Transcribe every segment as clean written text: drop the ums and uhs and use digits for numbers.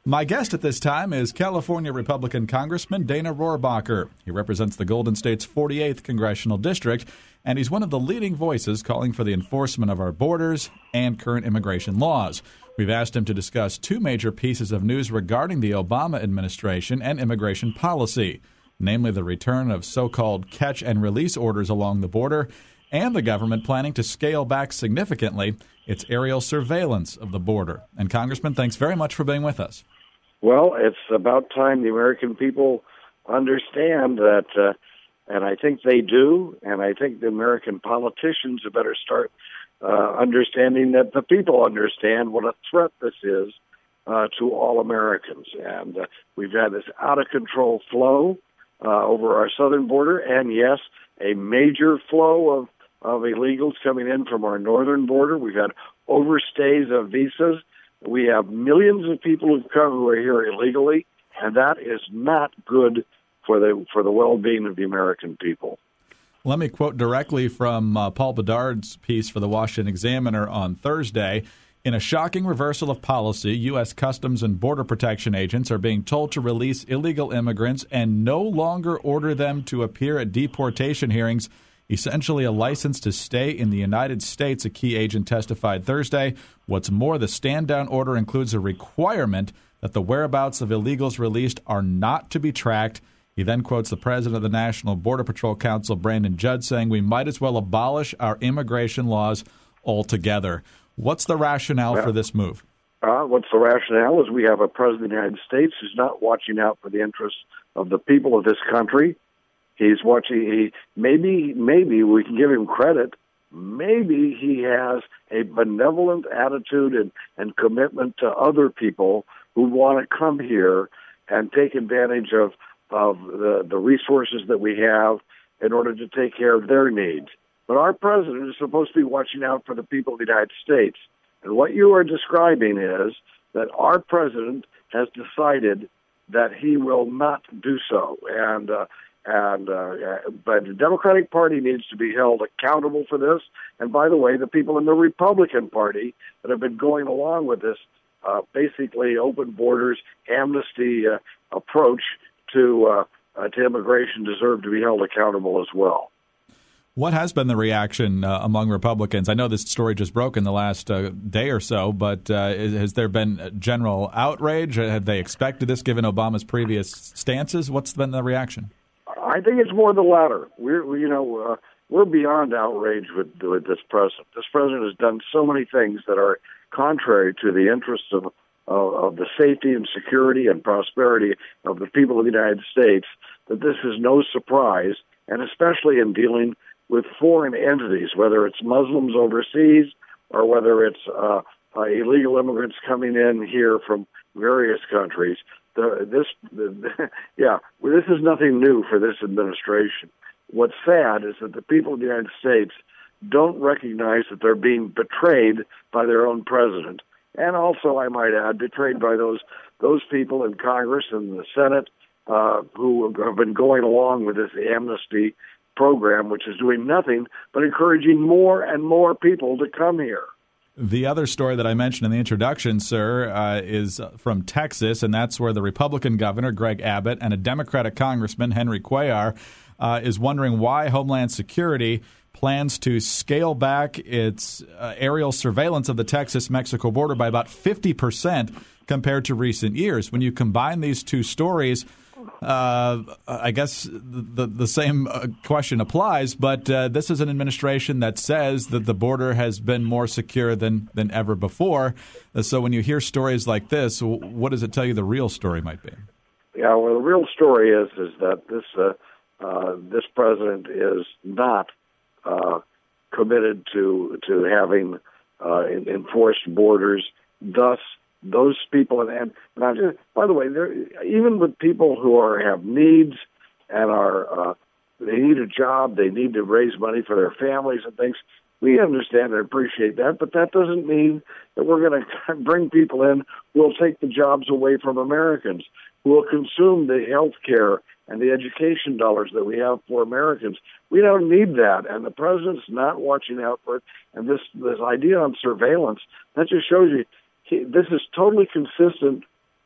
My guest at this time is California Republican Congressman Dana Rohrabacher. He represents the Golden State's 48th Congressional District, and he's one of the leading voices calling for the enforcement of our borders and current immigration laws. We've asked him to discuss two major pieces of news regarding the Obama administration and immigration policy, namely the return of so-called catch-and-release orders along the border and the government planning to scale back significantly its aerial surveillance of the border. And, Congressman, thanks very much for being with us. Well, it's about time the American people understand that, and I think they do, and I think the American politicians had better start understanding that the people understand what a threat this is to all Americans. And we've had this out-of-control flow over our southern border, and yes, a major flow of illegals coming in from our northern border. We've had overstays of visas. We have millions of people who've come who are here illegally, and that is not good for the well-being of the American people. Let me quote directly from Paul Bedard's piece for the Washington Examiner on Thursday. In a shocking reversal of policy, U.S. Customs and Border Protection agents are being told to release illegal immigrants and no longer order them to appear at deportation hearings, essentially a license to stay in the United States, a key agent testified Thursday. What's more, the stand-down order includes a requirement that the whereabouts of illegals released are not to be tracked. He then quotes the president of the National Border Patrol Council, Brandon Judd, saying we might as well abolish our immigration laws altogether. What's the rationale for this move? What's the rationale is we have a president of the United States who's not watching out for the interests of the people of this country. He's watching. Maybe we can give him credit. Maybe he has a benevolent attitude and commitment to other people who want to come here and take advantage of the resources that we have in order to take care of their needs. But our president is supposed to be watching out for the people of the United States. And what you are describing is that our president has decided that he will not do so. But the Democratic Party needs to be held accountable for this. And by the way, the people in the Republican Party that have been going along with this basically open borders, amnesty approach to immigration deserve to be held accountable as well. What has been the reaction among Republicans? I know this story just broke in the last day or so, but has there been general outrage? Have they expected this given Obama's previous stances? What's been the reaction? I think it's more the latter. We're beyond outrage with this president. This president has done so many things that are contrary to the interests of the safety and security and prosperity of the people of the United States that this is no surprise, and especially in dealing with foreign entities, whether it's Muslims overseas or whether it's illegal immigrants coming in here from various countries. This is nothing new for this administration. What's sad is that the people of the United States don't recognize that they're being betrayed by their own president, and also, I might add, betrayed by those people in Congress and the Senate who have been going along with this amnesty program, which is doing nothing but encouraging more and more people to come here. The other story that I mentioned in the introduction, sir, is from Texas, and that's where the Republican governor, Greg Abbott, and a Democratic congressman, Henry Cuellar, is wondering why Homeland Security plans to scale back its aerial surveillance of the Texas-Mexico border by about 50% compared to recent years. When you combine these two stories, I guess the same question applies, but this is an administration that says that the border has been more secure than ever before. So when you hear stories like this, what does it tell you the real story might be? Yeah, well, the real story is that this president is not committed to having enforced borders. Thus, those people, and not just, by the way, even with people who have needs and they need a job, they need to raise money for their families and things. We understand and appreciate that, but that doesn't mean that we're going to bring people in who will take the jobs away from Americans, who will consume the health care and the education dollars that we have for Americans. We don't need that, and the president's not watching out for it. And this idea on surveillance, that just shows you this is totally consistent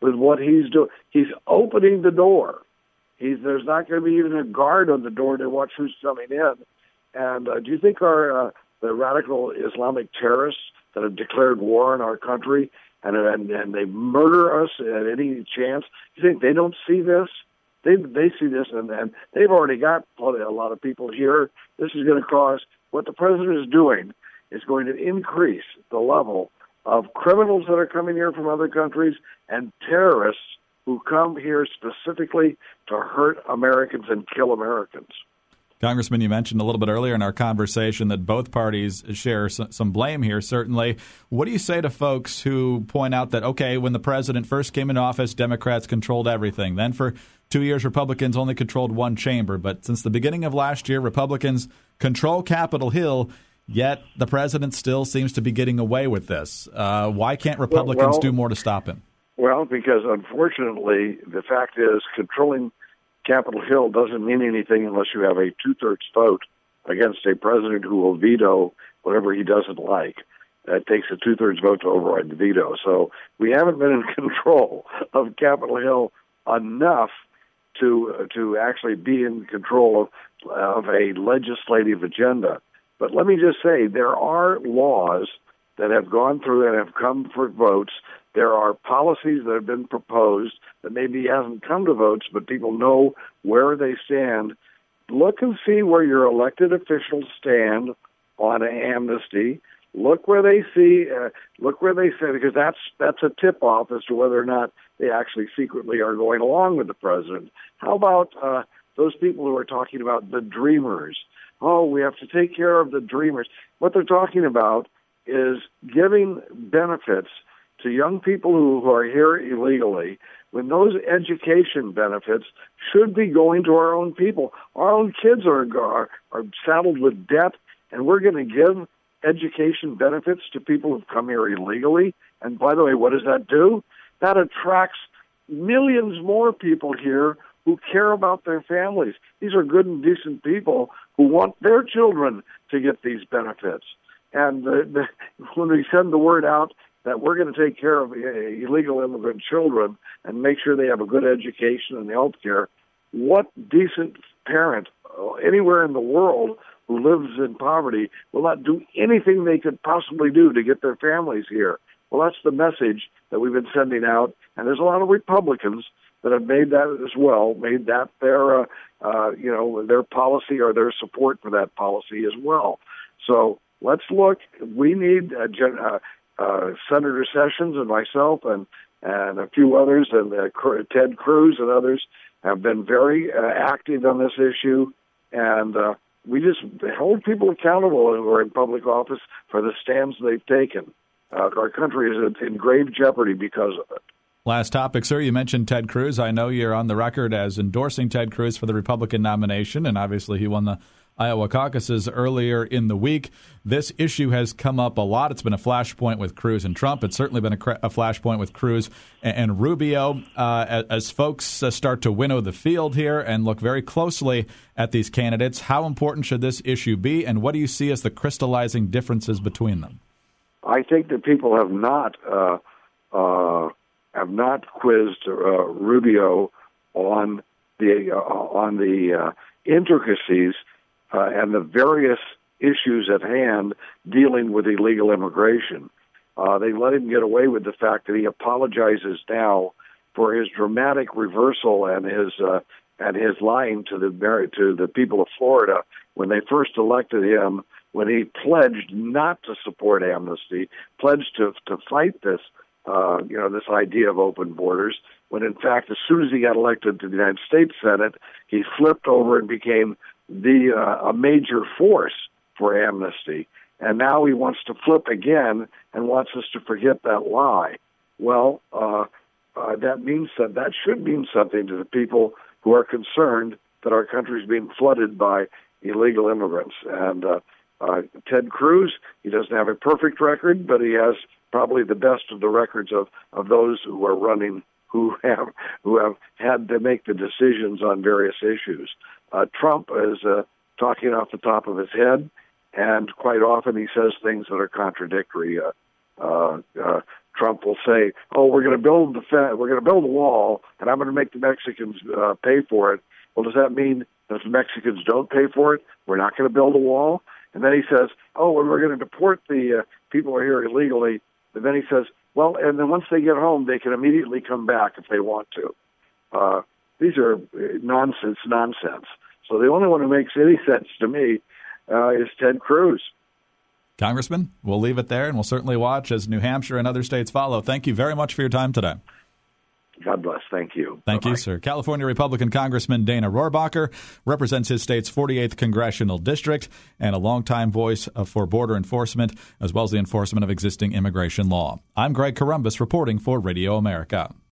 with what he's doing. He's opening the door. There's not going to be even a guard on the door to watch who's coming in. And do you think the radical Islamic terrorists that have declared war on our country and they murder us at any chance, you think they don't see this? They see this, and they've already got a lot of people here. This is going to cause, what the president is doing is going to increase the level of criminals that are coming here from other countries and terrorists who come here specifically to hurt Americans and kill Americans. Congressman, you mentioned a little bit earlier in our conversation that both parties share some blame here, certainly. What do you say to folks who point out that, okay, when the president first came into office, Democrats controlled everything. Then for 2 years, Republicans only controlled one chamber. But since the beginning of last year, Republicans control Capitol Hill, yet the president still seems to be getting away with this. Why can't Republicans do more to stop him? Well, because unfortunately, the fact is controlling Capitol Hill doesn't mean anything unless you have a two-thirds vote against a president who will veto whatever he doesn't like. It takes a two-thirds vote to override the veto. So we haven't been in control of Capitol Hill enough to actually be in control of a legislative agenda. But let me just say, there are laws that have gone through and have come for votes. There are policies that have been proposed that maybe hasn't come to votes, but people know where they stand. Look and see where your elected officials stand on amnesty. Look where they see. Because that's a tip-off as to whether or not they actually secretly are going along with the president. How about those people who are talking about the dreamers? Oh, we have to take care of the dreamers. What they're talking about is giving benefits to young people who are here illegally, when those education benefits should be going to our own people. Our own kids are saddled with debt, and we're going to give education benefits to people who've come here illegally. And by the way, what does that do? That attracts millions more people here who care about their families. These are good and decent people who want their children to get these benefits. And when we send the word out that we're going to take care of illegal immigrant children and make sure they have a good education and health care, what decent parent anywhere in the world who lives in poverty will not do anything they could possibly do to get their families here? Well, that's the message that we've been sending out, and there's a lot of Republicans that have made that as well, made that their policy or their support for that policy as well. So let's look. We need Senator Sessions and myself and a few others, and Ted Cruz and others have been very active on this issue, and we just hold people accountable who are in public office for the stands they've taken. Our country is in grave jeopardy because of it. Last topic, sir. You mentioned Ted Cruz. I know you're on the record as endorsing Ted Cruz for the Republican nomination, and obviously he won the Iowa caucuses earlier in the week. This issue has come up a lot. It's been a flashpoint with Cruz and Trump. It's certainly been a flashpoint with Cruz and Rubio. As folks start to winnow the field here and look very closely at these candidates, how important should this issue be, and what do you see as the crystallizing differences between them? I think that people have not quizzed Rubio on the intricacies and the various issues at hand dealing with illegal immigration. They let him get away with the fact that he apologizes now for his dramatic reversal and his lying to the people of Florida when they first elected him, when he pledged not to support amnesty, pledged to fight this this idea of open borders, when in fact, as soon as he got elected to the United States Senate, he flipped over and became a major force for amnesty. And now he wants to flip again and wants us to forget that lie. Well, that should mean something to the people who are concerned that our country is being flooded by illegal immigrants. And Ted Cruz, he doesn't have a perfect record, but he has probably the best of the records of those who are running, who have had to make the decisions on various issues. Trump is talking off the top of his head, and quite often he says things that are contradictory. Trump will say, "Oh, we're going to build a wall, and I'm going to make the Mexicans pay for it." Well, does that mean that if the Mexicans don't pay for it, we're not going to build a wall? And then he says, "Oh, well, we're going to deport the people who are here illegally." And then he says, "Well, and then once they get home, they can immediately come back if they want to." These are nonsense. So the only one who makes any sense to me is Ted Cruz. Congressman, we'll leave it there, and we'll certainly watch as New Hampshire and other states follow. Thank you very much for your time today. God bless. Thank you. Thank you, sir. California Republican Congressman Dana Rohrabacher represents his state's 48th congressional district and a longtime voice for border enforcement as well as the enforcement of existing immigration law. I'm Greg Corombos reporting for Radio America.